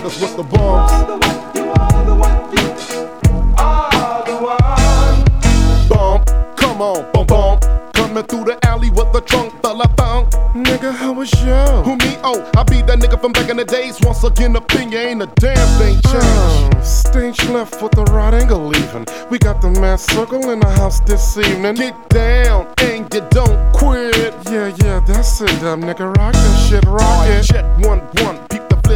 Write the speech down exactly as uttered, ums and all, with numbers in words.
suckers with the bumps. You are the one, you are the one, you are the one. Bump, come on, bump, bump. Coming through the alley with the trunk full of thunk. Nigga, how was you? Who me? Oh, I be that nigga from back in the days. Once again, opinion ain't a damn thing changed. Uh, stage left with the right angle leaving. We got the mass circle in the house this evening. Get down and you don't quit. Yeah, yeah, that's it, dumb nigga. Rock that shit, rock it. Check one, one.